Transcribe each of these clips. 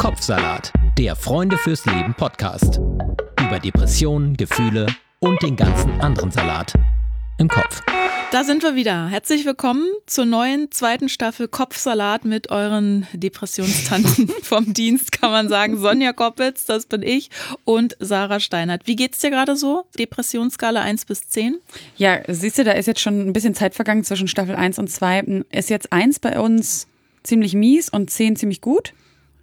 Kopfsalat, der Freunde fürs Leben Podcast. Über Depressionen, Gefühle und den ganzen anderen Salat im Kopf. Da sind wir wieder. Herzlich willkommen zur neuen zweiten Staffel Kopfsalat mit euren Depressionstanten vom Dienst, kann man sagen. Sonja Koppitz, das bin ich, und Sarah Steinert. Wie geht's dir gerade so? Depressionsskala 1 bis 10? Ja, siehst du, da ist jetzt schon ein bisschen Zeit vergangen zwischen Staffel 1 und 2. Ist jetzt 1 bei uns ziemlich mies und 10 ziemlich gut?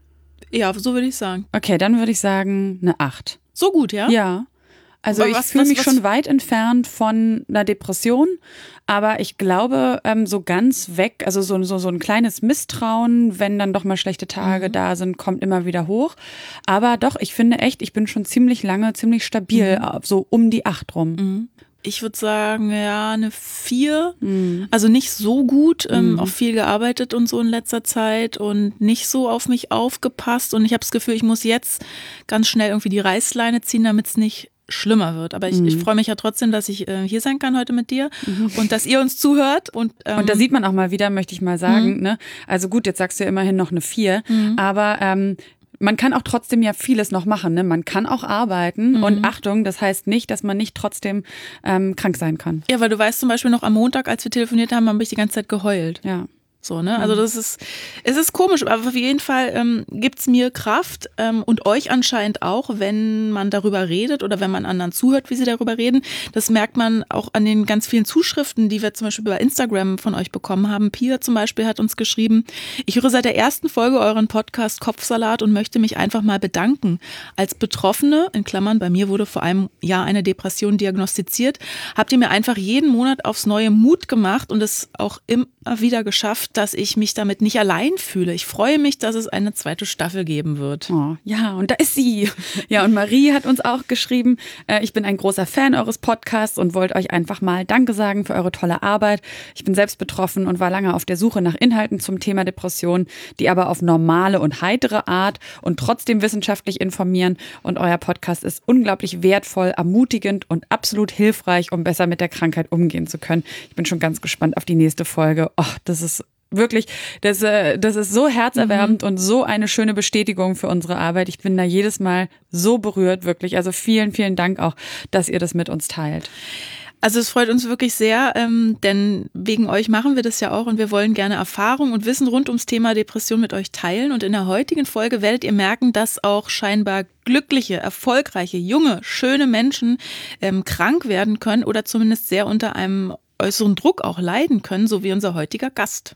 Ja, so würde ich sagen. Okay, dann würde ich sagen eine 8. So gut, ja? Ja. Also ich fühle mich schon weit entfernt von einer Depression, aber ich glaube, so ganz weg, also so ein kleines Misstrauen, wenn dann doch mal schlechte Tage da sind, kommt immer wieder hoch. Aber doch, ich finde echt, ich bin schon ziemlich lange, ziemlich stabil, so um die 8 rum. Ich würde sagen, ja, eine 4. Also nicht so gut, auch viel gearbeitet und so in letzter Zeit und nicht so auf mich aufgepasst. Und ich habe das Gefühl, ich muss jetzt ganz schnell irgendwie die Reißleine ziehen, damit es nicht schlimmer wird. Aber ich freue mich ja trotzdem, dass ich hier sein kann heute mit dir und dass ihr uns zuhört. Und da sieht man auch mal wieder, möchte ich mal sagen, ne? Also gut, jetzt sagst du ja immerhin noch eine 4, aber man kann auch trotzdem ja vieles noch machen, ne? Man kann auch arbeiten und Achtung, das heißt nicht, dass man nicht trotzdem krank sein kann. Ja, weil du weißt zum Beispiel noch am Montag, als wir telefoniert haben, habe ich die ganze Zeit geheult. Ja. So, ne? Also es ist komisch, aber auf jeden Fall gibt's mir Kraft und euch anscheinend auch, wenn man darüber redet oder wenn man anderen zuhört, wie sie darüber reden. Das merkt man auch an den ganz vielen Zuschriften, die wir zum Beispiel bei Instagram von euch bekommen haben. Pia zum Beispiel hat uns geschrieben: Ich höre seit der ersten Folge euren Podcast Kopfsalat und möchte mich einfach mal bedanken. Als Betroffene, in Klammern, bei mir wurde vor einem Jahr eine Depression diagnostiziert, habt ihr mir einfach jeden Monat aufs Neue Mut gemacht und es auch immer wieder geschafft, dass ich mich damit nicht allein fühle. Ich freue mich, dass es eine zweite Staffel geben wird. Oh, ja, und da ist sie. Ja, und Marie hat uns auch geschrieben, ich bin ein großer Fan eures Podcasts und wollte euch einfach mal Danke sagen für eure tolle Arbeit. Ich bin selbst betroffen und war lange auf der Suche nach Inhalten zum Thema Depression, die aber auf normale und heitere Art und trotzdem wissenschaftlich informieren. Und euer Podcast ist unglaublich wertvoll, ermutigend und absolut hilfreich, um besser mit der Krankheit umgehen zu können. Ich bin schon ganz gespannt auf die nächste Folge. Oh, das ist wirklich, das ist so herzerwärmend und so eine schöne Bestätigung für unsere Arbeit. Ich bin da jedes Mal so berührt, wirklich. Also vielen, vielen Dank auch, dass ihr das mit uns teilt. Also es freut uns wirklich sehr, denn wegen euch machen wir das ja auch und wir wollen gerne Erfahrung und Wissen rund ums Thema Depression mit euch teilen. Und in der heutigen Folge werdet ihr merken, dass auch scheinbar glückliche, erfolgreiche, junge, schöne Menschen krank werden können oder zumindest sehr unter einem äußeren Druck auch leiden können, so wie unser heutiger Gast.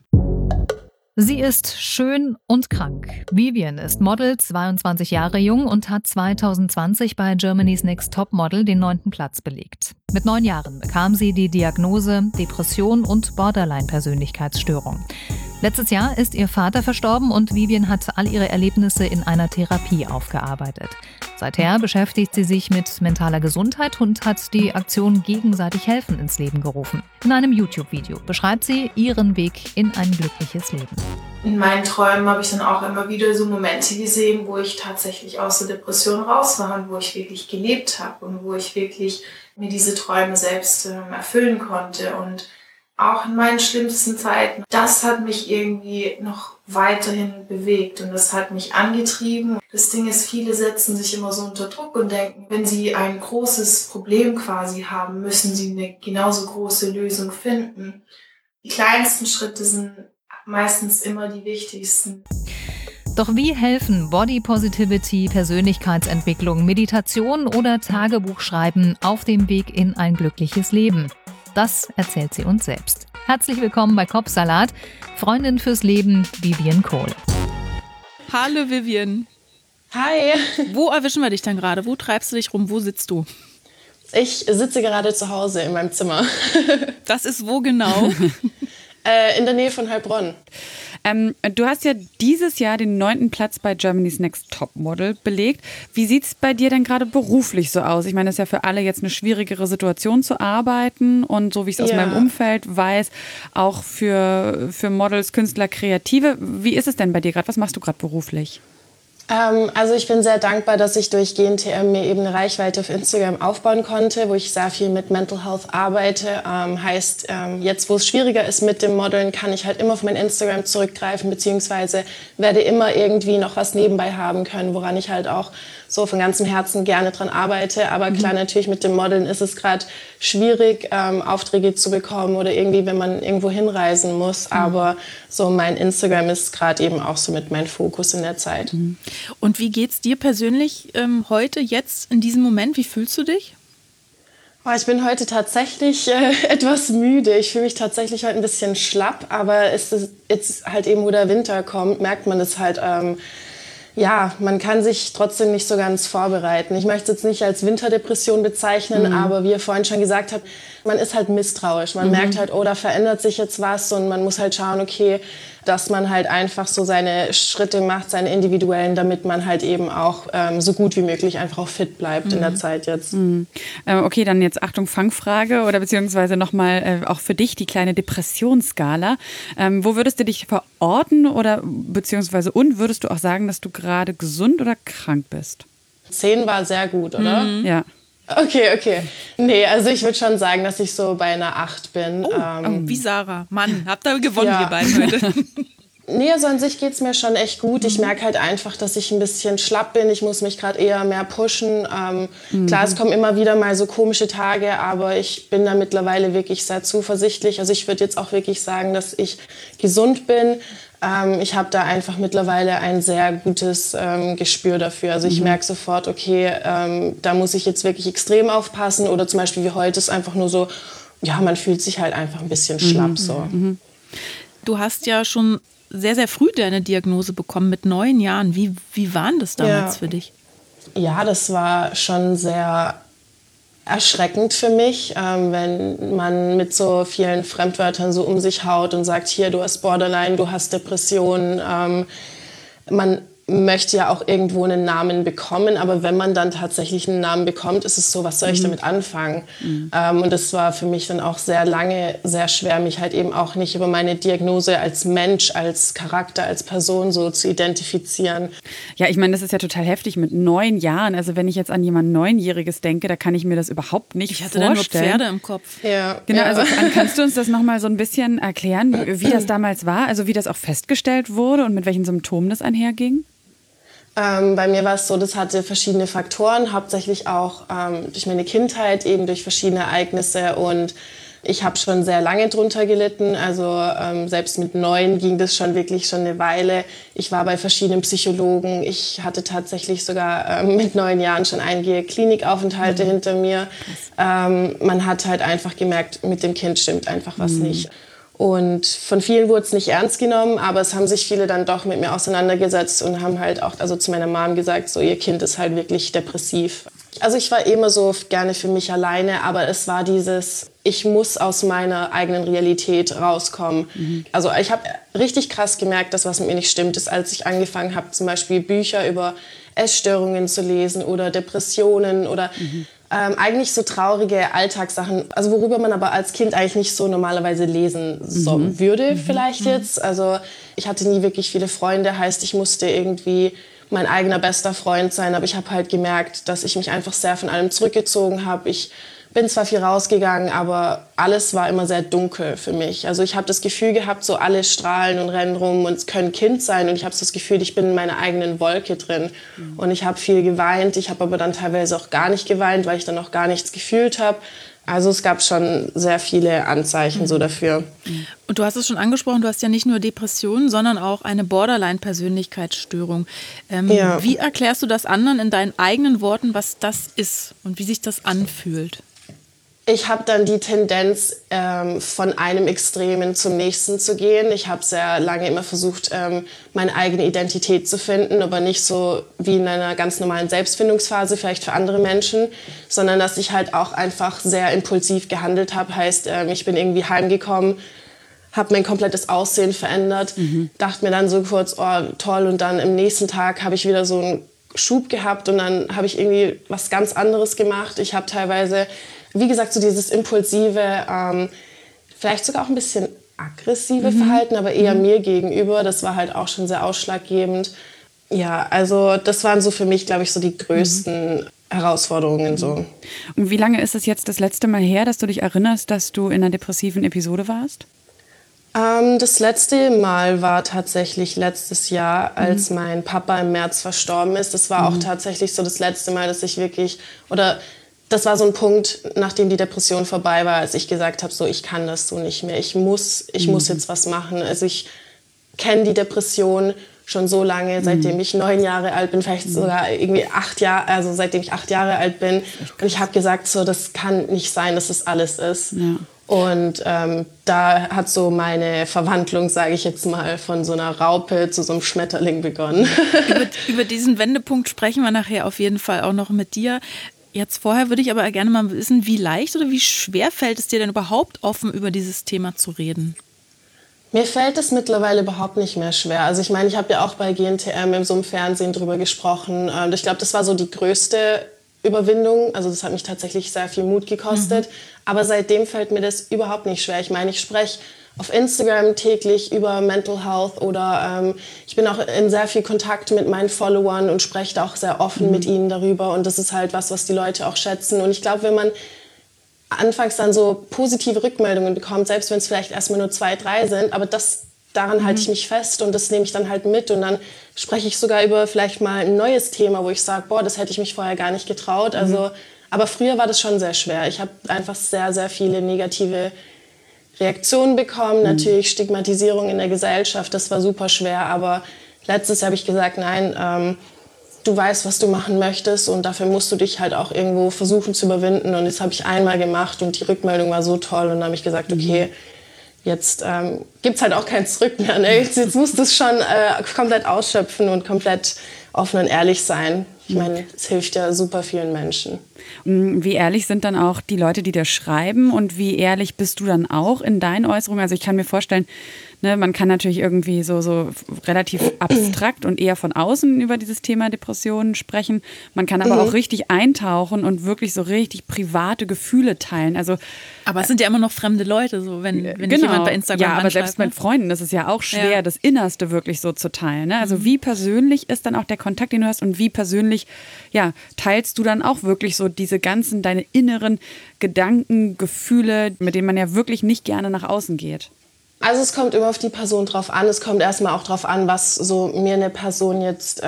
Sie ist schön und krank. Vivian ist Model, 22 Jahre jung und hat 2020 bei Germany's Next Top Model den 9. Platz belegt. Mit 9 Jahren bekam sie die Diagnose Depression und Borderline-Persönlichkeitsstörung. Letztes Jahr ist ihr Vater verstorben und Vivian hat all ihre Erlebnisse in einer Therapie aufgearbeitet. Seither beschäftigt sie sich mit mentaler Gesundheit und hat die Aktion Gegenseitig helfen ins Leben gerufen. In einem YouTube-Video beschreibt sie ihren Weg in ein glückliches Leben. In meinen Träumen habe ich dann auch immer wieder so Momente gesehen, wo ich tatsächlich aus der Depression raus war und wo ich wirklich gelebt habe und wo ich wirklich mir diese Träume selbst erfüllen konnte. Und auch in meinen schlimmsten Zeiten, das hat mich irgendwie noch weiterhin bewegt und das hat mich angetrieben. Das Ding ist, viele setzen sich immer so unter Druck und denken, wenn sie ein großes Problem quasi haben, müssen sie eine genauso große Lösung finden. Die kleinsten Schritte sind meistens immer die wichtigsten. Doch wie helfen Body Positivity, Persönlichkeitsentwicklung, Meditation oder Tagebuchschreiben auf dem Weg in ein glückliches Leben? Das erzählt sie uns selbst. Herzlich willkommen bei Kopfsalat, Freundin fürs Leben, Vivian Kohl. Hallo Vivian. Hi. Wo erwischen wir dich denn gerade? Wo treibst du dich rum? Wo sitzt du? Ich sitze gerade zu Hause in meinem Zimmer. Das ist wo genau? In der Nähe von Heilbronn. Du hast ja dieses Jahr den 9. Platz bei Germany's Next Top Model belegt. Wie sieht es bei dir denn gerade beruflich so aus? Ich meine, es ist ja für alle jetzt eine schwierigere Situation zu arbeiten und so wie ich es aus meinem Umfeld weiß, auch für Models, Künstler, Kreative. Wie ist es denn bei dir gerade? Was machst du gerade beruflich? Also ich bin sehr dankbar, dass ich durch GNTM mir eben eine Reichweite auf Instagram aufbauen konnte, wo ich sehr viel mit Mental Health arbeite. Heißt, jetzt wo es schwieriger ist mit dem Modeln, kann ich halt immer auf mein Instagram zurückgreifen, beziehungsweise werde immer irgendwie noch was nebenbei haben können, woran ich halt auch so von ganzem Herzen gerne dran arbeite. Aber klar, natürlich mit dem Modeln ist es gerade schwierig, Aufträge zu bekommen oder irgendwie, wenn man irgendwo hinreisen muss. Aber so mein Instagram ist gerade eben auch so mit mein Fokus in der Zeit. Und wie geht's dir persönlich heute, jetzt, in diesem Moment? Wie fühlst du dich? Oh, ich bin heute tatsächlich etwas müde. Ich fühle mich tatsächlich heute ein bisschen schlapp. Aber es ist jetzt halt eben, wo der Winter kommt, merkt man das halt. Ja, man kann sich trotzdem nicht so ganz vorbereiten. Ich möchte es jetzt nicht als Winterdepression bezeichnen, aber wie ihr vorhin schon gesagt habt, man ist halt misstrauisch. Man merkt halt, oh, da verändert sich jetzt was und man muss halt schauen, okay, dass man halt einfach so seine Schritte macht, seine individuellen, damit man halt eben auch so gut wie möglich einfach auch fit bleibt in der Zeit jetzt. Okay, dann jetzt Achtung, Fangfrage oder beziehungsweise nochmal auch für dich die kleine Depressionsskala. Wo würdest du dich verorten oder beziehungsweise und würdest du auch sagen, dass du gerade gesund oder krank bist? 10 war sehr gut, oder? Ja. Okay. Nee, also ich würde schon sagen, dass ich so bei einer 8 bin. Wie Sarah. Mann, habt ihr gewonnen, Ja. ihr beiden heute. Nee, also an sich geht's mir schon echt gut. Ich merke halt einfach, dass ich ein bisschen schlapp bin. Ich muss mich gerade eher mehr pushen. Klar, es kommen immer wieder mal so komische Tage, aber ich bin da mittlerweile wirklich sehr zuversichtlich. Also ich würde jetzt auch wirklich sagen, dass ich gesund bin. Ich habe da einfach mittlerweile ein sehr gutes Gespür dafür. Also ich merke sofort, okay, da muss ich jetzt wirklich extrem aufpassen. Oder zum Beispiel wie heute ist einfach nur so, ja, man fühlt sich halt einfach ein bisschen schlapp so. Du hast ja schon sehr, sehr früh deine Diagnose bekommen, mit 9 Jahren. Wie war denn das damals für dich? Ja, das war schon sehr erschreckend für mich, wenn man mit so vielen Fremdwörtern so um sich haut und sagt, hier, du hast Borderline, du hast Depressionen. Man möchte ja auch irgendwo einen Namen bekommen, aber wenn man dann tatsächlich einen Namen bekommt, ist es so, was soll ich damit anfangen? Und das war für mich dann auch sehr lange sehr schwer, mich halt eben auch nicht über meine Diagnose als Mensch, als Charakter, als Person so zu identifizieren. Ja, ich meine, das ist ja total heftig mit 9 Jahren. Also wenn ich jetzt an jemand 9-Jähriges denke, da kann ich mir das überhaupt nicht vorstellen. Ich hatte da nur Pferde im Kopf. Ja, Genau, ja. also kannst du uns das nochmal so ein bisschen erklären, wie das damals war? Also wie das auch festgestellt wurde und mit welchen Symptomen das einherging? Bei mir war es so, das hatte verschiedene Faktoren, hauptsächlich auch durch meine Kindheit, eben durch verschiedene Ereignisse und ich habe schon sehr lange drunter gelitten, also selbst mit 9 ging das schon wirklich schon eine Weile. Ich war bei verschiedenen Psychologen, ich hatte tatsächlich sogar mit 9 Jahren schon einige Klinikaufenthalte hinter mir. Man hat halt einfach gemerkt, mit dem Kind stimmt einfach was nicht. Und von vielen wurde es nicht ernst genommen, aber es haben sich viele dann doch mit mir auseinandergesetzt und haben halt auch also zu meiner Mom gesagt, so ihr Kind ist halt wirklich depressiv. Also ich war immer so gerne für mich alleine, aber es war dieses, ich muss aus meiner eigenen Realität rauskommen. Also ich habe richtig krass gemerkt, dass was mit mir nicht stimmt, ist, als ich angefangen habe, zum Beispiel Bücher über Essstörungen zu lesen oder Depressionen oder eigentlich so traurige Alltagssachen, also worüber man aber als Kind eigentlich nicht so normalerweise lesen würde vielleicht jetzt. Also ich hatte nie wirklich viele Freunde, heißt ich musste irgendwie mein eigener bester Freund sein, aber ich habe halt gemerkt, dass ich mich einfach sehr von allem zurückgezogen habe. Ich bin zwar viel rausgegangen, aber alles war immer sehr dunkel für mich. Also ich habe das Gefühl gehabt, so alle strahlen und rennen rum und können Kind sein und ich habe so das Gefühl, ich bin in meiner eigenen Wolke drin. Und ich habe viel geweint, ich habe aber dann teilweise auch gar nicht geweint, weil ich dann auch gar nichts gefühlt habe. Also es gab schon sehr viele Anzeichen so dafür. Und du hast es schon angesprochen, du hast ja nicht nur Depressionen, sondern auch eine Borderline-Persönlichkeitsstörung. Ja. Wie erklärst du das anderen in deinen eigenen Worten, was das ist und wie sich das anfühlt? Ich habe dann die Tendenz, von einem Extremen zum nächsten zu gehen. Ich habe sehr lange immer versucht, meine eigene Identität zu finden, aber nicht so wie in einer ganz normalen Selbstfindungsphase, vielleicht für andere Menschen, sondern dass ich halt auch einfach sehr impulsiv gehandelt habe. Heißt, ich bin irgendwie heimgekommen, habe mein komplettes Aussehen verändert, dachte mir dann so kurz, oh toll, und dann im nächsten Tag habe ich wieder so einen Schub gehabt und dann habe ich irgendwie was ganz anderes gemacht. Ich habe teilweise, wie gesagt, so dieses impulsive, vielleicht sogar auch ein bisschen aggressive Verhalten, aber eher mir gegenüber. Das war halt auch schon sehr ausschlaggebend. Ja, also das waren so für mich, glaube ich, so die größten Herausforderungen. So. Und wie lange ist es jetzt das letzte Mal her, dass du dich erinnerst, dass du in einer depressiven Episode warst? Das letzte Mal war tatsächlich letztes Jahr, als mein Papa im März verstorben ist. Das war auch tatsächlich so das letzte Mal, dass ich wirklich, oder das war so ein Punkt, nachdem die Depression vorbei war, als ich gesagt habe, so, ich kann das so nicht mehr. Ich muss jetzt was machen. Also ich kenne die Depression schon so lange, seitdem ich 9 Jahre alt bin, vielleicht sogar irgendwie 8 Jahre, also seitdem ich 8 Jahre alt bin. Und ich habe gesagt, so, das kann nicht sein, dass das alles ist. Ja. Und da hat so meine Verwandlung, sage ich jetzt mal, von so einer Raupe zu so einem Schmetterling begonnen. Über diesen Wendepunkt sprechen wir nachher auf jeden Fall auch noch mit dir. Jetzt vorher würde ich aber gerne mal wissen, wie leicht oder wie schwer fällt es dir denn überhaupt, offen über dieses Thema zu reden? Mir fällt es mittlerweile überhaupt nicht mehr schwer. Also ich meine, ich habe ja auch bei GNTM in so einem Fernsehen drüber gesprochen. Und ich glaube, das war so die größte Überwindung. Also das hat mich tatsächlich sehr viel Mut gekostet. Aber seitdem fällt mir das überhaupt nicht schwer. Ich meine, ich spreche auf Instagram täglich über Mental Health oder ich bin auch in sehr viel Kontakt mit meinen Followern und spreche da auch sehr offen mit ihnen darüber. Und das ist halt was die Leute auch schätzen. Und ich glaube, wenn man anfangs dann so positive Rückmeldungen bekommt, selbst wenn es vielleicht erstmal nur 2, 3 sind, aber daran halte ich mich fest und das nehme ich dann halt mit und dann spreche ich sogar über vielleicht mal ein neues Thema, wo ich sage, boah, das hätte ich mich vorher gar nicht getraut. Also, aber früher war das schon sehr schwer. Ich habe einfach sehr, sehr viele negative Reaktionen bekommen, natürlich Stigmatisierung in der Gesellschaft, das war super schwer, aber letztes Jahr habe ich gesagt, nein, du weißt, was du machen möchtest und dafür musst du dich halt auch irgendwo versuchen zu überwinden. Und das habe ich einmal gemacht und die Rückmeldung war so toll. Und dann habe ich gesagt, okay, jetzt gibt es halt auch kein Zurück mehr. Ne? Jetzt musst du es schon komplett ausschöpfen und komplett offen und ehrlich sein. Ich meine, es hilft ja super vielen Menschen. Wie ehrlich sind dann auch die Leute, die dir schreiben und wie ehrlich bist du dann auch in deinen Äußerungen? Also ich kann mir vorstellen, ne, man kann natürlich irgendwie so relativ abstrakt und eher von außen über dieses Thema Depressionen sprechen. Man kann aber auch richtig eintauchen und wirklich so richtig private Gefühle teilen. Also, aber es sind ja immer noch fremde Leute, so wenn jemand bei Instagram ja, aber selbst mit Freunden ist es ja auch schwer, das Innerste wirklich so zu teilen. Ne? Also wie persönlich ist dann auch der Kontakt, den du hast und wie persönlich teilst du dann auch wirklich so diese ganzen, deine inneren Gedanken, Gefühle, mit denen man ja wirklich nicht gerne nach außen geht? Also es kommt immer auf die Person drauf an. Es kommt erstmal auch drauf an, was so mir eine Person jetzt,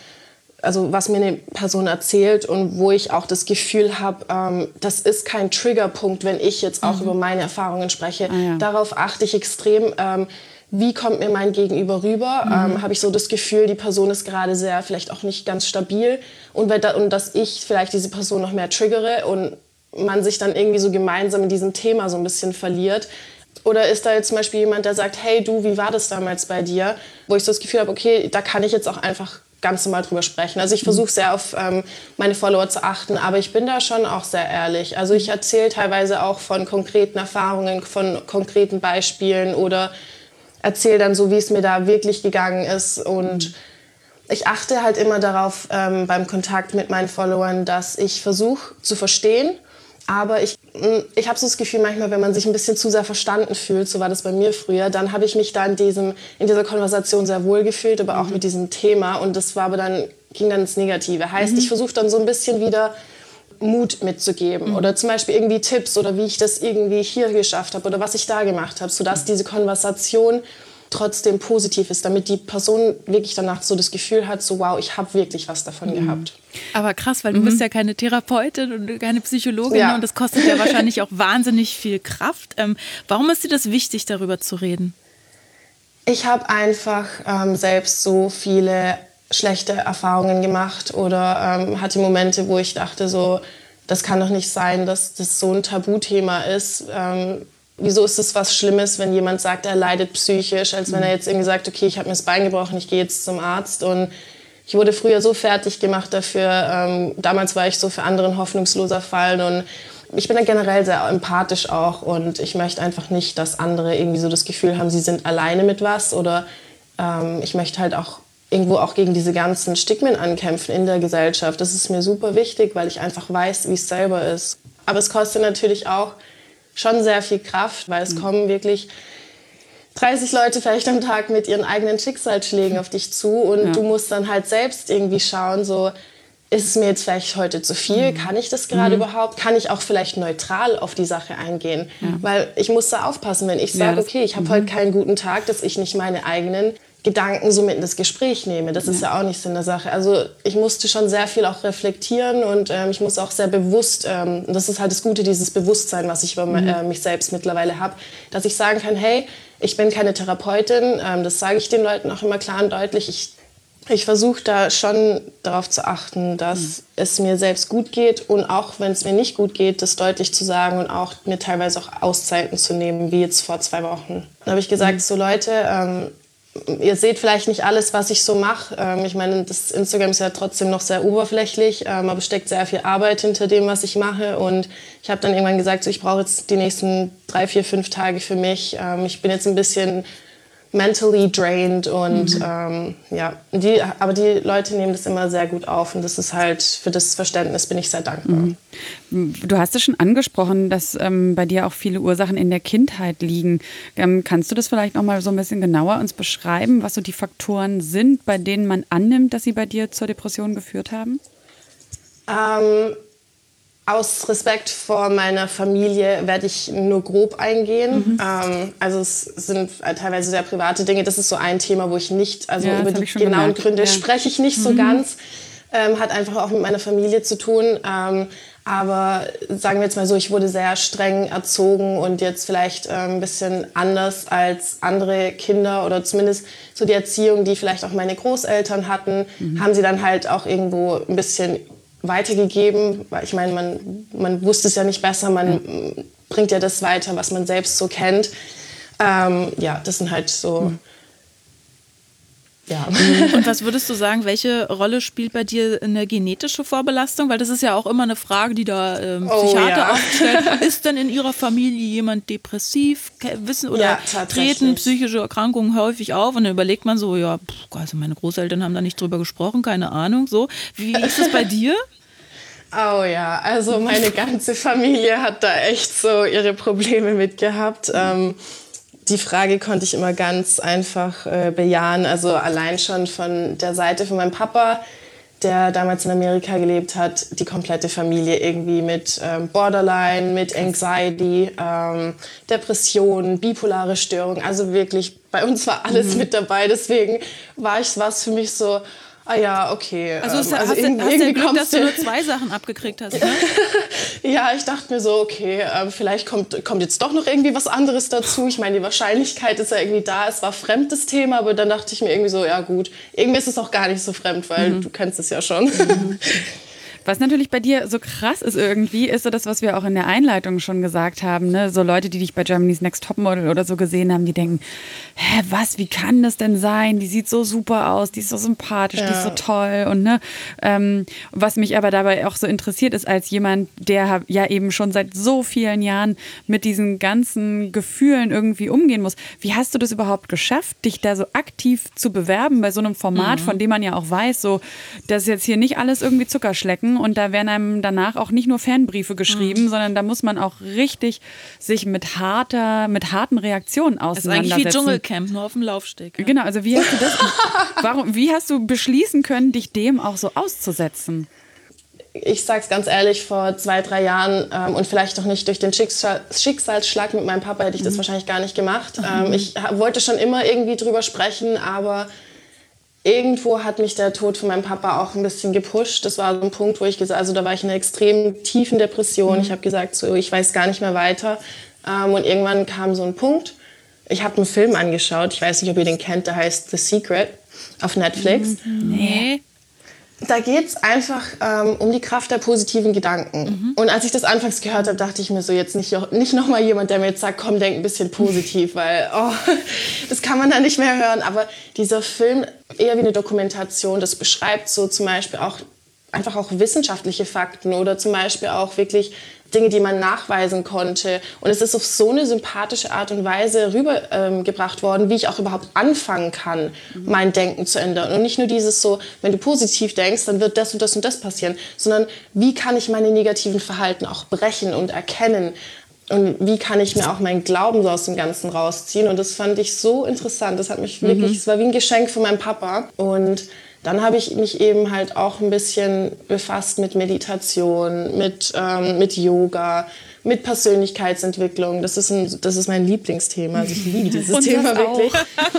was mir eine Person erzählt und wo ich auch das Gefühl habe, das ist kein Triggerpunkt, wenn ich jetzt auch über meine Erfahrungen spreche. Darauf achte ich extrem. Wie kommt mir mein Gegenüber rüber? Habe ich so das Gefühl, die Person ist gerade sehr, vielleicht auch nicht ganz stabil und dass ich vielleicht diese Person noch mehr triggere und man sich dann irgendwie so gemeinsam in diesem Thema so ein bisschen verliert. Oder ist da jetzt zum Beispiel jemand, der sagt, hey du, wie war das damals bei dir? Wo ich so das Gefühl habe, okay, da kann ich jetzt auch einfach ganz normal drüber sprechen. Also ich versuche sehr auf meine Follower zu achten, aber ich bin da schon auch sehr ehrlich. Also ich erzähle teilweise auch von konkreten Erfahrungen, von konkreten Beispielen oder erzähle dann so, wie es mir da wirklich gegangen ist. Und ich achte halt immer darauf beim Kontakt mit meinen Followern, dass ich versuche zu verstehen. Aber ich habe so das Gefühl, manchmal, wenn man sich ein bisschen zu sehr verstanden fühlt, so war das bei mir früher, dann habe ich mich da in dieser Konversation sehr wohl gefühlt, aber auch mit diesem Thema. Und das war ging dann ins Negative. Heißt, ich versuche dann so ein bisschen wieder Mut mitzugeben oder zum Beispiel irgendwie Tipps oder wie ich das irgendwie hier geschafft habe oder was ich da gemacht habe, sodass diese Konversation trotzdem positiv ist, damit die Person wirklich danach so das Gefühl hat, so wow, ich habe wirklich was davon gehabt. Aber krass, weil du bist ja keine Therapeutin und keine Psychologin und das kostet ja wahrscheinlich auch wahnsinnig viel Kraft. Warum ist dir das wichtig, darüber zu reden? Ich habe einfach selbst so viele schlechte Erfahrungen gemacht oder hatte Momente, wo ich dachte, so, das kann doch nicht sein, dass das so ein Tabuthema ist. Wieso ist es was Schlimmes, wenn jemand sagt, er leidet psychisch, als wenn er jetzt irgendwie sagt, okay, ich habe mir das Bein gebrochen, ich gehe jetzt zum Arzt. Und ich wurde früher so fertig gemacht dafür. Damals war ich so für andere ein hoffnungsloser Fall. Und ich bin dann generell sehr empathisch auch. Und ich möchte einfach nicht, dass andere irgendwie so das Gefühl haben, sie sind alleine mit was. Oder ich möchte halt auch irgendwo auch gegen diese ganzen Stigmen ankämpfen in der Gesellschaft. Das ist mir super wichtig, weil ich einfach weiß, wie es selber ist. Aber es kostet natürlich auch schon sehr viel Kraft, weil es kommen wirklich 30 Leute vielleicht am Tag mit ihren eigenen Schicksalsschlägen auf dich zu und du musst dann halt selbst irgendwie schauen, so, ist es mir jetzt vielleicht heute zu viel? Kann ich das gerade überhaupt? Kann ich auch vielleicht neutral auf die Sache eingehen? Weil ich muss da aufpassen, wenn ich sage, okay, ich habe heute keinen guten Tag, dass ich nicht meine eigenen Gedanken so mit in das Gespräch nehme. Das ist ja auch nicht Sinn der Sache. Also ich musste schon sehr viel auch reflektieren und ich muss auch sehr bewusst, das ist halt das Gute, dieses Bewusstsein, was ich über mich selbst mittlerweile habe, dass ich sagen kann, hey, ich bin keine Therapeutin, das sage ich den Leuten auch immer klar und deutlich. Ich versuche da schon darauf zu achten, dass es mir selbst gut geht und auch wenn es mir nicht gut geht, das deutlich zu sagen und auch mir teilweise auch Auszeiten zu nehmen, wie jetzt vor 2 Wochen. Dann habe ich gesagt, so Leute, ihr seht vielleicht nicht alles, was ich so mache. Ich meine, das Instagram ist ja trotzdem noch sehr oberflächlich, aber es steckt sehr viel Arbeit hinter dem, was ich mache. Und ich habe dann irgendwann gesagt, so, ich brauche jetzt die nächsten 3, 4, 5 Tage für mich. Ich bin jetzt ein bisschen mentally drained und aber die Leute nehmen das immer sehr gut auf und das ist halt, für das Verständnis bin ich sehr dankbar. Du hast es schon angesprochen, dass bei dir auch viele Ursachen in der Kindheit liegen. Kannst du das vielleicht noch mal so ein bisschen genauer uns beschreiben, was so die Faktoren sind, bei denen man annimmt, dass sie bei dir zur Depression geführt haben? Aus Respekt vor meiner Familie werde ich nur grob eingehen. Also es sind teilweise sehr private Dinge. Das ist so ein Thema, wo ich nicht, also über die genauen Gründe spreche ich nicht so ganz. Hat einfach auch mit meiner Familie zu tun. Aber sagen wir jetzt mal so, ich wurde sehr streng erzogen und jetzt vielleicht ein bisschen anders als andere Kinder oder zumindest so die Erziehung, die vielleicht auch meine Großeltern hatten, haben sie dann halt auch irgendwo ein bisschen weitergegeben, weil ich meine, man wusste es ja nicht besser, man bringt ja das weiter, was man selbst so kennt. Das sind halt so... Ja. Und was würdest du sagen, welche Rolle spielt bei dir eine genetische Vorbelastung? Weil das ist ja auch immer eine Frage, die da Psychiater aufstellen. Ist denn in ihrer Familie jemand depressiv? Treten psychische Erkrankungen häufig auf? Und dann überlegt man so, also meine Großeltern haben da nicht drüber gesprochen, keine Ahnung. So. Wie ist es bei dir? Oh ja, also meine ganze Familie hat da echt so ihre Probleme mit gehabt. Die Frage konnte ich immer ganz einfach bejahen. Also allein schon von der Seite von meinem Papa, der damals in Amerika gelebt hat, die komplette Familie irgendwie mit Borderline, mit Anxiety, Depressionen, bipolare Störung. Also wirklich, bei uns war alles mit dabei. Deswegen war es für mich so... Ah ja, okay. Also hast du Glück, dass du nur 2 Sachen abgekriegt hast, ne? Ja, ich dachte mir so, okay, vielleicht kommt jetzt doch noch irgendwie was anderes dazu. Ich meine, die Wahrscheinlichkeit ist ja irgendwie da. Es war fremdes Thema, aber dann dachte ich mir irgendwie so, ja gut, irgendwie ist es auch gar nicht so fremd, weil du kennst es ja schon. Was natürlich bei dir so krass ist irgendwie, ist so das, was wir auch in der Einleitung schon gesagt haben, ne? So Leute, die dich bei Germany's Next Topmodel oder so gesehen haben, die denken, wie kann das denn sein? Die sieht so super aus, die ist so sympathisch, die ist so toll. Und was mich aber dabei auch so interessiert, ist als jemand, der ja eben schon seit so vielen Jahren mit diesen ganzen Gefühlen irgendwie umgehen muss. Wie hast du das überhaupt geschafft, dich da so aktiv zu bewerben bei so einem Format, von dem man ja auch weiß, so, das ist jetzt hier nicht alles irgendwie Zuckerschlecken und da werden einem danach auch nicht nur Fanbriefe geschrieben, sondern da muss man auch richtig sich mit harten Reaktionen auseinandersetzen. Das ist eigentlich wie Dschungelcamp, nur auf dem Laufsteg. Ja? Genau, also wie hast du das, wie hast du beschließen können, dich dem auch so auszusetzen? Ich sag's ganz ehrlich, vor 2, 3 Jahren und vielleicht auch nicht durch den Schicksalsschlag mit meinem Papa hätte ich das wahrscheinlich gar nicht gemacht. Ich wollte schon immer irgendwie drüber sprechen, aber irgendwo hat mich der Tod von meinem Papa auch ein bisschen gepusht. Das war so ein Punkt, wo ich gesagt, also da war ich in einer extrem tiefen Depression. Ich habe gesagt, so, ich weiß gar nicht mehr weiter. Und irgendwann kam so ein Punkt. Ich habe einen Film angeschaut. Ich weiß nicht, ob ihr den kennt. Der heißt The Secret auf Netflix. Nee. Da geht es einfach um die Kraft der positiven Gedanken. Und als ich das anfangs gehört habe, dachte ich mir so, jetzt nicht noch mal jemand, der mir jetzt sagt, komm, denk ein bisschen positiv, weil das kann man dann nicht mehr hören. Aber dieser Film, eher wie eine Dokumentation, das beschreibt so zum Beispiel auch einfach auch wissenschaftliche Fakten oder zum Beispiel auch wirklich Dinge, die man nachweisen konnte. Und es ist auf so eine sympathische Art und Weise rübergebracht worden, wie ich auch überhaupt anfangen kann, mein Denken zu ändern. Und nicht nur dieses so, wenn du positiv denkst, dann wird das und das und das passieren, sondern wie kann ich meine negativen Verhalten auch brechen und erkennen. Und wie kann ich mir auch meinen Glauben so aus dem Ganzen rausziehen? Und das fand ich so interessant. Das hat mich wirklich, es war wie ein Geschenk von meinem Papa. Und dann habe ich mich eben halt auch ein bisschen befasst mit Meditation, mit Yoga, mit Persönlichkeitsentwicklung. Das ist mein Lieblingsthema. Also ich liebe dieses Thema wirklich.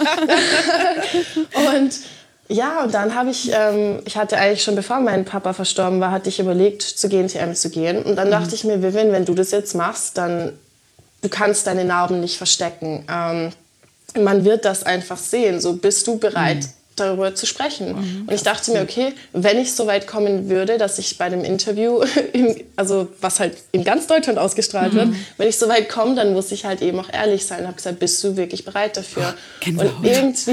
Und ja, und dann habe ich hatte eigentlich schon, bevor mein Papa verstorben war, hatte ich überlegt, zu GNTM zu gehen. Und dann dachte ich mir, Vivian, wenn du das jetzt machst, dann du kannst deine Narben nicht verstecken. Man wird das einfach sehen. So, bist du bereit, darüber zu sprechen? Und ich dachte mir, okay, wenn ich so weit kommen würde, dass ich bei dem Interview, also was halt in ganz Deutschland ausgestrahlt wird, wenn ich so weit komme, dann muss ich halt eben auch ehrlich sein. Ich habe gesagt, bist du wirklich bereit dafür? Und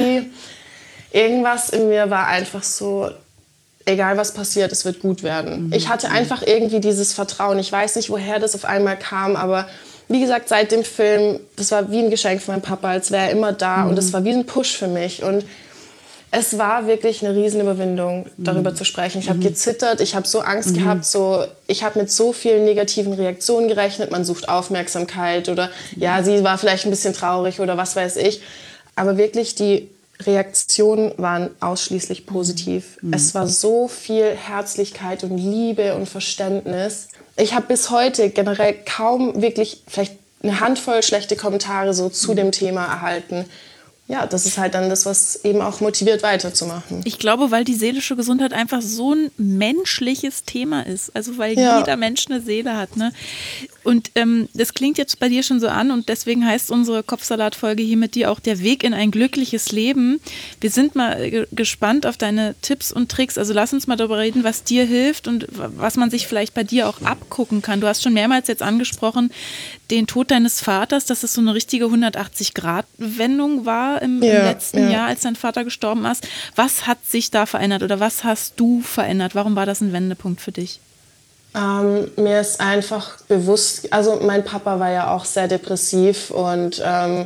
irgendwas in mir war einfach so, egal was passiert, es wird gut werden. Ich hatte einfach irgendwie dieses Vertrauen. Ich weiß nicht, woher das auf einmal kam, aber wie gesagt, seit dem Film, das war wie ein Geschenk von meinem Papa, als wäre er immer da. Und das war wie ein Push für mich. Und es war wirklich eine Riesenüberwindung, darüber zu sprechen. Ich habe gezittert, ich habe so Angst gehabt, ich habe mit so vielen negativen Reaktionen gerechnet. Man sucht Aufmerksamkeit oder ja, sie war vielleicht ein bisschen traurig oder was weiß ich. Aber wirklich die Reaktionen waren ausschließlich positiv. Es war so viel Herzlichkeit und Liebe und Verständnis. Ich habe bis heute generell kaum wirklich vielleicht eine Handvoll schlechte Kommentare so zu dem Thema erhalten. Ja, das ist halt dann das, was eben auch motiviert, weiterzumachen. Ich glaube, weil die seelische Gesundheit einfach so ein menschliches Thema ist. Also weil jeder Mensch eine Seele hat. Ne? Und das klingt jetzt bei dir schon so an und deswegen heißt unsere Kopfsalat-Folge hier mit dir auch der Weg in ein glückliches Leben. Wir sind mal gespannt auf deine Tipps und Tricks. Also lass uns mal darüber reden, was dir hilft und was man sich vielleicht bei dir auch abgucken kann. Du hast schon mehrmals jetzt angesprochen, den Tod deines Vaters, dass es so eine richtige 180-Grad-Wendung war im letzten Jahr, als dein Vater gestorben ist. Was hat sich da verändert oder was hast du verändert? Warum war das ein Wendepunkt für dich? Mir ist einfach bewusst, also mein Papa war ja auch sehr depressiv und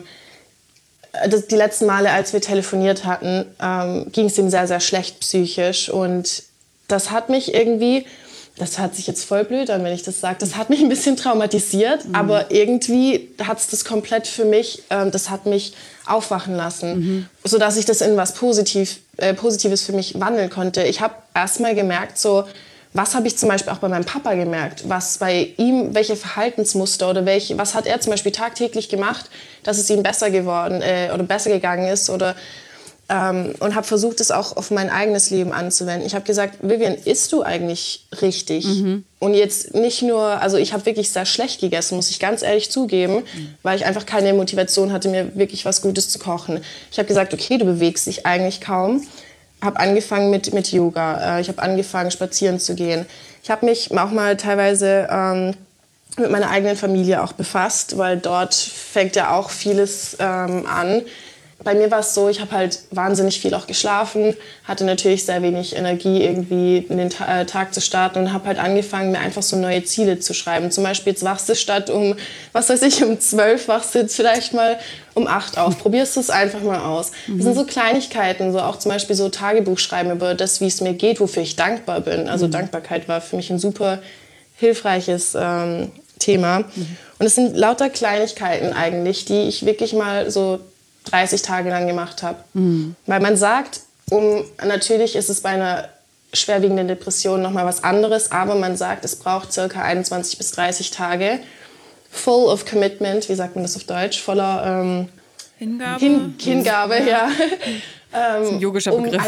die letzten Male, als wir telefoniert hatten, ging es ihm sehr, sehr schlecht psychisch und das hat mich irgendwie, das hört sich jetzt voll blöd an, wenn ich das sage, das hat mich ein bisschen traumatisiert, aber irgendwie hat es das komplett für mich, das hat mich aufwachen lassen, sodass ich das in was Positives für mich wandeln konnte. Ich habe erst mal gemerkt, so, was habe ich zum Beispiel auch bei meinem Papa gemerkt? Was bei ihm, welche Verhaltensmuster oder was hat er zum Beispiel tagtäglich gemacht, dass es ihm besser geworden oder besser gegangen ist oder und habe versucht, es auch auf mein eigenes Leben anzuwenden. Ich habe gesagt, Vivian, isst du eigentlich richtig? Und jetzt nicht nur, also ich habe wirklich sehr schlecht gegessen, muss ich ganz ehrlich zugeben, weil ich einfach keine Motivation hatte, mir wirklich was Gutes zu kochen. Ich habe gesagt, okay, du bewegst dich eigentlich kaum. Habe angefangen mit Yoga. Ich habe angefangen, spazieren zu gehen. Ich habe mich auch mal teilweise mit meiner eigenen Familie auch befasst, weil dort fängt ja auch vieles an. Bei mir war es so, ich habe halt wahnsinnig viel auch geschlafen, hatte natürlich sehr wenig Energie, irgendwie in den Tag zu starten und habe halt angefangen, mir einfach so neue Ziele zu schreiben. Zum Beispiel, jetzt wachst du statt um 12, wachst du jetzt vielleicht mal um 8 auf. Probierst du es einfach mal aus. Das sind so Kleinigkeiten, so auch zum Beispiel so Tagebuch schreiben über das, wie es mir geht, wofür ich dankbar bin. Also Dankbarkeit war für mich ein super hilfreiches Thema. Und es sind lauter Kleinigkeiten eigentlich, die ich wirklich mal so 30 Tage lang gemacht habe. Weil man sagt, natürlich ist es bei einer schwerwiegenden Depression nochmal was anderes, aber man sagt, es braucht ca. 21 bis 30 Tage full of commitment, wie sagt man das auf Deutsch, voller Hingabe, ja. Das ist ein yogischer Begriff.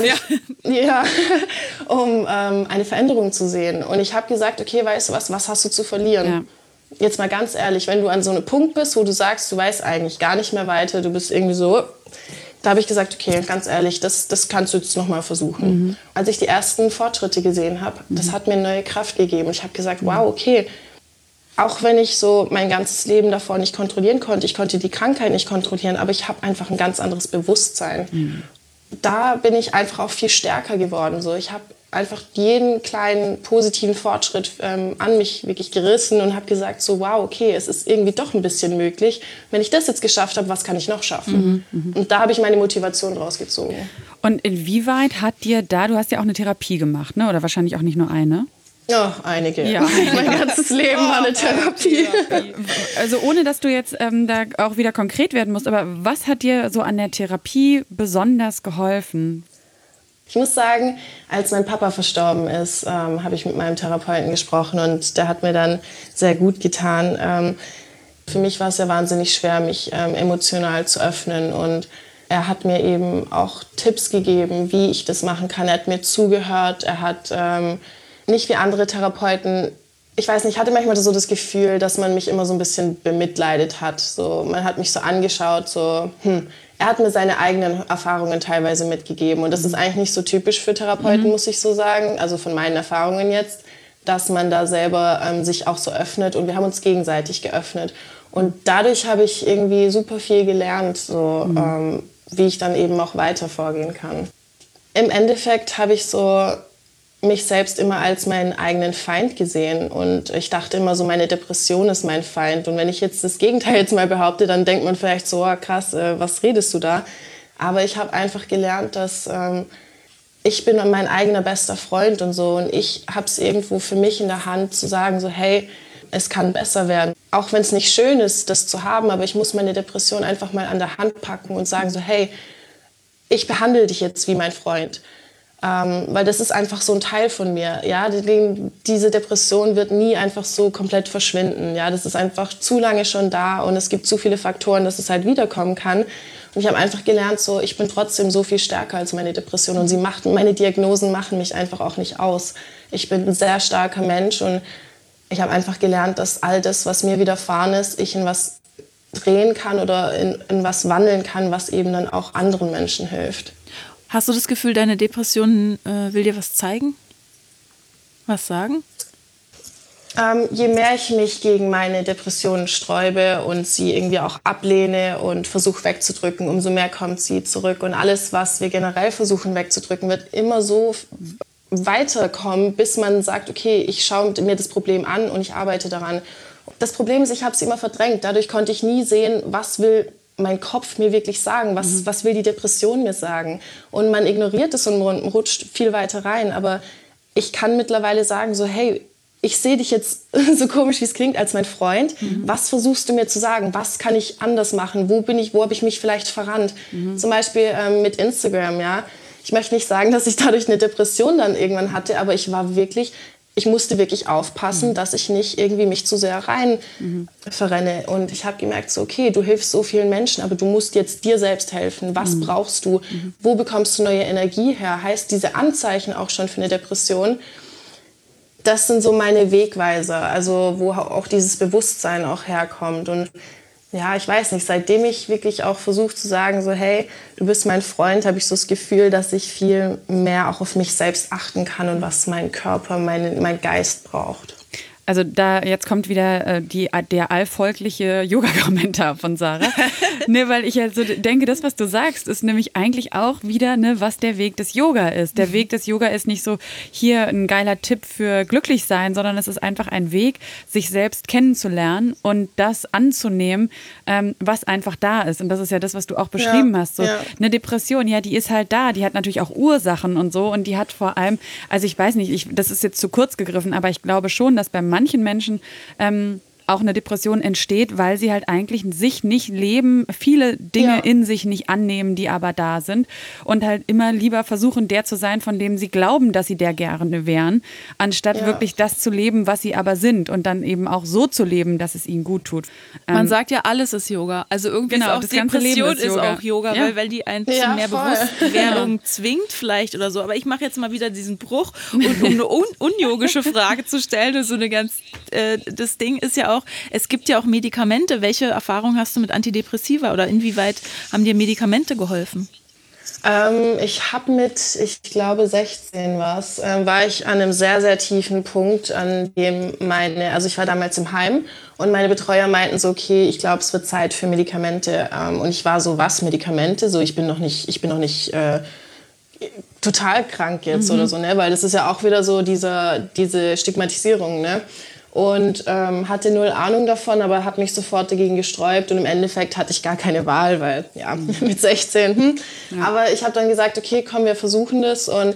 Um eine Veränderung zu sehen. Und ich habe gesagt, okay, weißt du was hast du zu verlieren? Ja. Jetzt mal ganz ehrlich, wenn du an so einem Punkt bist, wo du sagst, du weißt eigentlich gar nicht mehr weiter, du bist irgendwie so, da habe ich gesagt, okay, ganz ehrlich, das kannst du jetzt noch mal versuchen. Als ich die ersten Fortschritte gesehen habe, das hat mir neue Kraft gegeben. Ich habe gesagt, wow, okay, auch wenn ich so mein ganzes Leben davor nicht kontrollieren konnte, ich konnte die Krankheit nicht kontrollieren, aber ich habe einfach ein ganz anderes Bewusstsein. Da bin ich einfach auch viel stärker geworden. So, ich habe einfach jeden kleinen positiven Fortschritt an mich wirklich gerissen und habe gesagt, so wow, okay, es ist irgendwie doch ein bisschen möglich. Wenn ich das jetzt geschafft habe, was kann ich noch schaffen? Und da habe ich meine Motivation rausgezogen. Und inwieweit hat dir du hast ja auch eine Therapie gemacht, ne? Oder wahrscheinlich auch nicht nur eine? Ja, einige. Ja, mein ganzes Leben war eine Therapie. Also ohne, dass du jetzt da auch wieder konkret werden musst, aber was hat dir so an der Therapie besonders geholfen? Ich muss sagen, als mein Papa verstorben ist, habe ich mit meinem Therapeuten gesprochen und der hat mir dann sehr gut getan. Für mich war es ja wahnsinnig schwer, mich emotional zu öffnen und er hat mir eben auch Tipps gegeben, wie ich das machen kann. Er hat mir zugehört, er hat nicht wie andere Therapeuten, ich weiß nicht, ich hatte manchmal so das Gefühl, dass man mich immer so ein bisschen bemitleidet hat. So, man hat mich so angeschaut, so, er hat mir seine eigenen Erfahrungen teilweise mitgegeben. Und das ist eigentlich nicht so typisch für Therapeuten, muss ich so sagen, also von meinen Erfahrungen jetzt, dass man da selber sich auch so öffnet. Und wir haben uns gegenseitig geöffnet. Und dadurch habe ich irgendwie super viel gelernt, so, wie ich dann eben auch weiter vorgehen kann. Im Endeffekt habe ich so mich selbst immer als meinen eigenen Feind gesehen und ich dachte immer so, meine Depression ist mein Feind und wenn ich jetzt das Gegenteil jetzt mal behaupte, dann denkt man vielleicht so, oh, krass, was redest du da? Aber ich habe einfach gelernt, dass ich bin mein eigener bester Freund und so und ich habe es irgendwo für mich in der Hand zu sagen, so hey, es kann besser werden. Auch wenn es nicht schön ist, das zu haben, aber ich muss meine Depression einfach mal an der Hand packen und sagen so, hey, ich behandle dich jetzt wie mein Freund. Weil das ist einfach so ein Teil von mir. Ja? Diese Depression wird nie einfach so komplett verschwinden. Ja? Das ist einfach zu lange schon da und es gibt zu viele Faktoren, dass es halt wiederkommen kann. Und ich habe einfach gelernt, so, ich bin trotzdem so viel stärker als meine Depression und meine Diagnosen machen mich einfach auch nicht aus. Ich bin ein sehr starker Mensch und ich habe einfach gelernt, dass all das, was mir widerfahren ist, ich in was drehen kann oder in was wandeln kann, was eben dann auch anderen Menschen hilft. Hast du das Gefühl, deine Depression will dir was zeigen? Was sagen? Je mehr ich mich gegen meine Depressionen sträube und sie irgendwie auch ablehne und versuche wegzudrücken, umso mehr kommt sie zurück. Und alles, was wir generell versuchen wegzudrücken, wird immer so weiterkommen, bis man sagt, okay, ich schaue mir das Problem an und ich arbeite daran. Das Problem ist, ich habe es immer verdrängt. Dadurch konnte ich nie sehen, was will mein Kopf mir wirklich sagen, was will die Depression mir sagen. Und man ignoriert es und rutscht viel weiter rein. Aber ich kann mittlerweile sagen, so hey, ich sehe dich jetzt, so komisch wie es klingt, als mein Freund. Was versuchst du mir zu sagen? Was kann ich anders machen? Wo habe ich mich vielleicht verrannt? Zum Beispiel mit Instagram, ja. Ich möchte nicht sagen, dass ich dadurch eine Depression dann irgendwann hatte, aber ich musste wirklich aufpassen, dass ich nicht irgendwie mich zu sehr rein verrenne. Und ich habe gemerkt, so, okay, du hilfst so vielen Menschen, aber du musst jetzt dir selbst helfen. Was brauchst du? Wo bekommst du neue Energie her? Heißt diese Anzeichen auch schon für eine Depression? Das sind so meine Wegweiser, also wo auch dieses Bewusstsein auch herkommt. Und ja, ich weiß nicht, seitdem ich wirklich auch versuche zu sagen, so hey, du bist mein Freund, habe ich so das Gefühl, dass ich viel mehr auch auf mich selbst achten kann und was mein Körper, mein Geist braucht. Also jetzt kommt wieder der allvolkliche Yoga-Kommentar von Sarah. Ne, weil ich also denke, das, was du sagst, ist nämlich eigentlich auch wieder, ne, was der Weg des Yoga ist. Der Weg des Yoga ist nicht so, hier ein geiler Tipp für glücklich sein, sondern es ist einfach ein Weg, sich selbst kennenzulernen und das anzunehmen, was einfach da ist. Und das ist ja das, was du auch beschrieben hast. So, eine Depression, ja, die ist halt da. Die hat natürlich auch Ursachen und so. Und die hat vor allem, also ich weiß nicht, das ist jetzt zu kurz gegriffen, aber ich glaube schon, dass bei manchen Menschen auch eine Depression entsteht, weil sie halt eigentlich sich nicht leben, viele Dinge in sich nicht annehmen, die aber da sind und halt immer lieber versuchen, der zu sein, von dem sie glauben, dass sie der gerne wären, anstatt wirklich das zu leben, was sie aber sind und dann eben auch so zu leben, dass es ihnen gut tut. Man sagt ja, alles ist Yoga. Also irgendwie genau, ist auch das ganze Depression Leben ist Yoga. Ist auch Yoga, weil die einen zu mehr Bewusstwerdung zwingt vielleicht oder so. Aber ich mache jetzt mal wieder diesen Bruch und um eine unyogische Frage zu stellen, so eine ganz, das Ding ist ja auch, es gibt ja auch Medikamente. Welche Erfahrung hast du mit Antidepressiva oder inwieweit haben dir Medikamente geholfen? Ich habe ich glaube 16 war ich an einem sehr, sehr tiefen Punkt, an dem also ich war damals im Heim und meine Betreuer meinten so, okay, ich glaube, es wird Zeit für Medikamente. Und ich war so, was, Medikamente? So, ich bin noch nicht total krank jetzt oder so, ne? Weil das ist ja auch wieder so diese Stigmatisierung, ne? Und hatte null Ahnung davon, aber habe mich sofort dagegen gesträubt und im Endeffekt hatte ich gar keine Wahl, weil mit 16. Aber ich habe dann gesagt, okay, komm, wir versuchen das und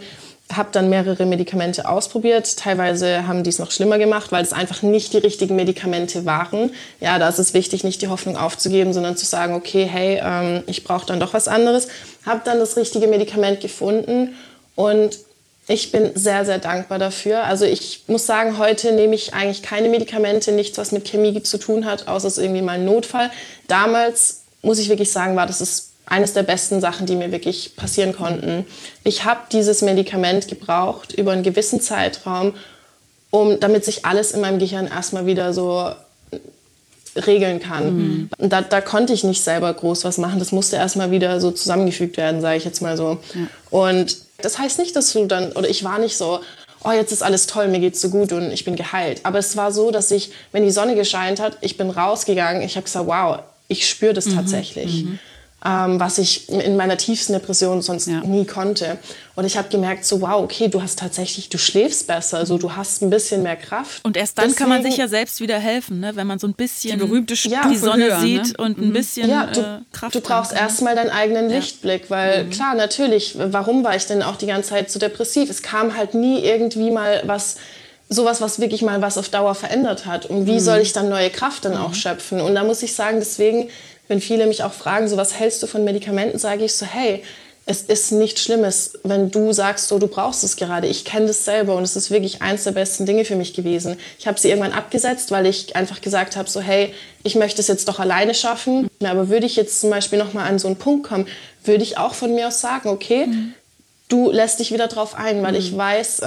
habe dann mehrere Medikamente ausprobiert. Teilweise haben die es noch schlimmer gemacht, weil es einfach nicht die richtigen Medikamente waren. Ja, da ist es wichtig, nicht die Hoffnung aufzugeben, sondern zu sagen, okay, hey, ich brauche dann doch was anderes. Habe dann das richtige Medikament gefunden und ich bin sehr, sehr dankbar dafür. Also ich muss sagen, heute nehme ich eigentlich keine Medikamente, nichts, was mit Chemie zu tun hat, außer es ist irgendwie mal ein Notfall. Damals, muss ich wirklich sagen, war das eines der besten Sachen, die mir wirklich passieren konnten. Ich habe dieses Medikament gebraucht über einen gewissen Zeitraum, damit sich alles in meinem Gehirn erstmal wieder so regeln kann. Und da konnte ich nicht selber groß was machen. Das musste erstmal wieder so zusammengefügt werden, sage ich jetzt mal so. Ja. Und das heißt nicht, dass ich war nicht so, oh, jetzt ist alles toll, mir geht's so gut und ich bin geheilt. Aber es war so, dass wenn die Sonne gescheint hat, ich bin rausgegangen, ich habe gesagt, wow, ich spüre das tatsächlich. Was ich in meiner tiefsten Depression sonst nie konnte. Und ich habe gemerkt, so wow, okay, du schläfst besser, so, du hast ein bisschen mehr Kraft. Und erst dann kann man sich ja selbst wieder helfen, ne? Wenn man so ein bisschen die berühmte die Sonne höher, sieht, ne? Und ein bisschen Kraft. Du brauchst erstmal deinen eigenen Lichtblick, weil klar, natürlich, warum war ich denn auch die ganze Zeit so depressiv? Es kam halt nie irgendwie mal sowas, was wirklich mal was auf Dauer verändert hat. Und wie soll ich dann neue Kraft dann auch schöpfen? Und da muss ich sagen, deswegen, wenn viele mich auch fragen, so, was hältst du von Medikamenten, sage ich so, hey, es ist nichts Schlimmes, wenn du sagst, so, du brauchst es gerade. Ich kenne das selber und es ist wirklich eins der besten Dinge für mich gewesen. Ich habe sie irgendwann abgesetzt, weil ich einfach gesagt habe, so, hey, ich möchte es jetzt doch alleine schaffen. Aber würde ich jetzt zum Beispiel nochmal an so einen Punkt kommen, würde ich auch von mir aus sagen, okay, du lässt dich wieder drauf ein, weil ich weiß,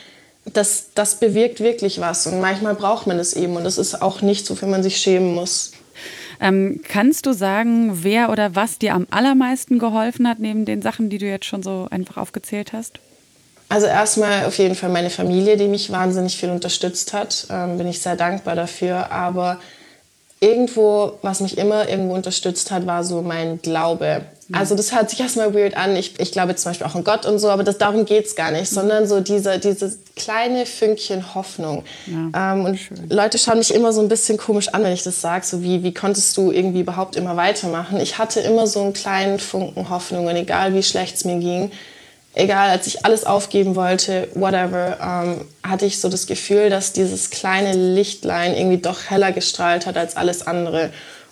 das bewirkt wirklich was. Und manchmal braucht man es eben und das ist auch nicht so, wenn man sich schämen muss. Kannst du sagen, wer oder was dir am allermeisten geholfen hat, neben den Sachen, die du jetzt schon so einfach aufgezählt hast? Also erstmal auf jeden Fall meine Familie, die mich wahnsinnig viel unterstützt hat. Bin ich sehr dankbar dafür. Aber was mich immer irgendwo unterstützt hat, war so mein Glaube. Also das hört sich erstmal weird an. Ich glaube zum Beispiel auch an Gott und so, aber darum geht es gar nicht, sondern so dieses kleine Fünkchen Hoffnung. Ja, und schön. Leute schauen mich immer so ein bisschen komisch an, wenn ich das sage, so wie konntest du irgendwie überhaupt immer weitermachen? Ich hatte immer so einen kleinen Funken Hoffnung und egal wie schlecht es mir ging, egal, als ich alles aufgeben wollte, whatever, hatte ich so das Gefühl, dass dieses kleine Lichtlein irgendwie doch heller gestrahlt hat als alles andere.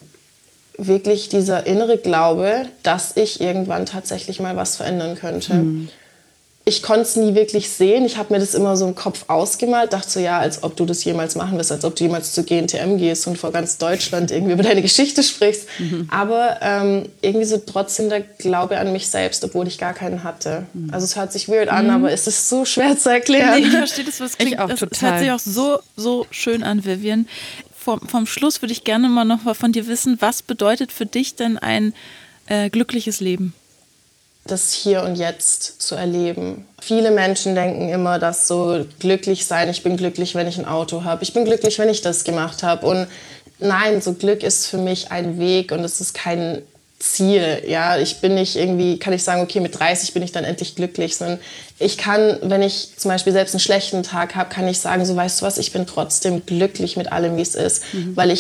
Wirklich dieser innere Glaube, dass ich irgendwann tatsächlich mal was verändern könnte. Ich konnte es nie wirklich sehen. Ich habe mir das immer so im Kopf ausgemalt, dachte so, ja, als ob du das jemals machen wirst, als ob du jemals zu GNTM gehst und vor ganz Deutschland irgendwie über deine Geschichte sprichst. Aber irgendwie so trotzdem der Glaube an mich selbst, obwohl ich gar keinen hatte. Also es hört sich weird an, aber es ist so schwer zu erklären. Nee, ich verstehe das, was klingt. Es hört sich auch so schön an, Vivian. Vom Schluss würde ich gerne mal noch von dir wissen, was bedeutet für dich denn ein glückliches Leben? Das Hier und Jetzt zu erleben. Viele Menschen denken immer, dass so glücklich sein, ich bin glücklich, wenn ich ein Auto habe, ich bin glücklich, wenn ich das gemacht habe. Und nein, so Glück ist für mich ein Weg und es ist kein Ziel. Ja, ich bin nicht irgendwie, kann ich sagen, okay, mit 30 bin ich dann endlich glücklich, sondern ich kann, wenn ich zum Beispiel selbst einen schlechten Tag habe, kann ich sagen, so, weißt du was, ich bin trotzdem glücklich mit allem, wie es ist, weil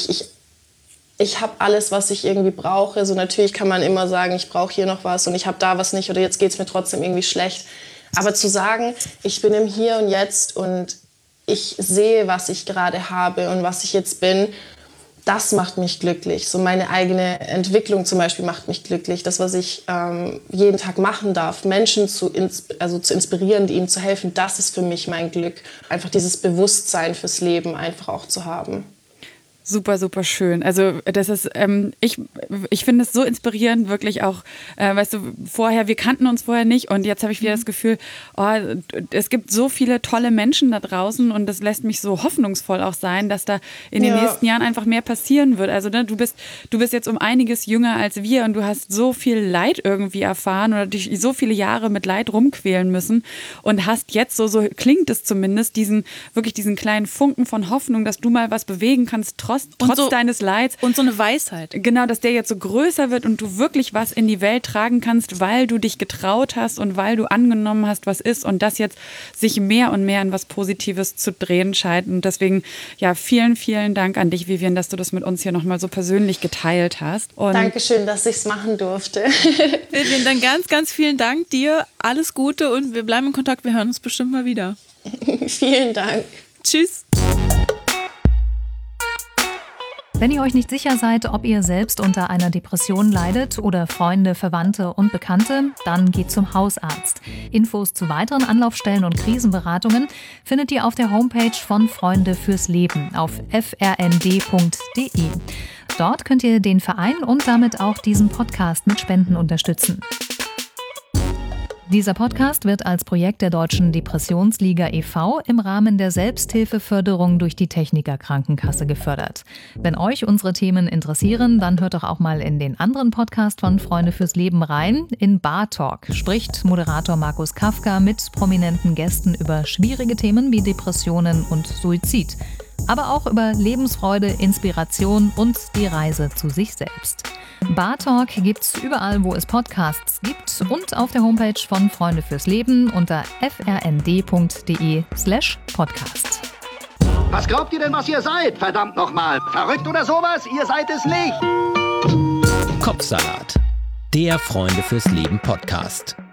ich habe alles, was ich irgendwie brauche. So natürlich kann man immer sagen, ich brauche hier noch was und ich habe da was nicht oder jetzt geht es mir trotzdem irgendwie schlecht. Aber zu sagen, ich bin im Hier und Jetzt und ich sehe, was ich gerade habe und was ich jetzt bin, das macht mich glücklich. So meine eigene Entwicklung zum Beispiel macht mich glücklich. Das, was ich jeden Tag machen darf, Menschen zu inspirieren, ihnen zu helfen, das ist für mich mein Glück. Einfach dieses Bewusstsein fürs Leben einfach auch zu haben. Super, super schön. Also das ist, ich finde es so inspirierend, wirklich auch, weißt du, wir kannten uns vorher nicht und jetzt habe ich wieder das Gefühl, es gibt so viele tolle Menschen da draußen und das lässt mich so hoffnungsvoll auch sein, dass da in den nächsten Jahren einfach mehr passieren wird. Also ne, du bist jetzt um einiges jünger als wir und du hast so viel Leid irgendwie erfahren oder dich so viele Jahre mit Leid rumquälen müssen und hast jetzt so klingt es zumindest, diesen kleinen Funken von Hoffnung, dass du mal was bewegen kannst, trotz trotz deines Leids. Und so eine Weisheit. Genau, dass der jetzt so größer wird und du wirklich was in die Welt tragen kannst, weil du dich getraut hast und weil du angenommen hast, was ist und das jetzt sich mehr und mehr in was Positives zu drehen scheint. Und deswegen, ja, vielen, vielen Dank an dich, Vivian, dass du das mit uns hier nochmal so persönlich geteilt hast. Und Dankeschön, dass ich es machen durfte. Vivian, dann ganz, ganz vielen Dank dir. Alles Gute und wir bleiben in Kontakt. Wir hören uns bestimmt mal wieder. Vielen Dank. Tschüss. Wenn ihr euch nicht sicher seid, ob ihr selbst unter einer Depression leidet oder Freunde, Verwandte und Bekannte, dann geht zum Hausarzt. Infos zu weiteren Anlaufstellen und Krisenberatungen findet ihr auf der Homepage von Freunde fürs Leben auf frnd.de. Dort könnt ihr den Verein und damit auch diesen Podcast mit Spenden unterstützen. Dieser Podcast wird als Projekt der Deutschen Depressionsliga e.V. im Rahmen der Selbsthilfeförderung durch die Techniker Krankenkasse gefördert. Wenn euch unsere Themen interessieren, dann hört doch auch mal in den anderen Podcast von Freunde fürs Leben rein. In Bar Talk spricht Moderator Markus Kafka mit prominenten Gästen über schwierige Themen wie Depressionen und Suizid. Aber auch über Lebensfreude, Inspiration und die Reise zu sich selbst. Bar Talk gibt's überall, wo es Podcasts gibt und auf der Homepage von Freunde fürs Leben unter frnd.de/podcast. Was glaubt ihr denn, was ihr seid? Verdammt nochmal. Verrückt oder sowas? Ihr seid es nicht. Kopfsalat, der Freunde fürs Leben Podcast.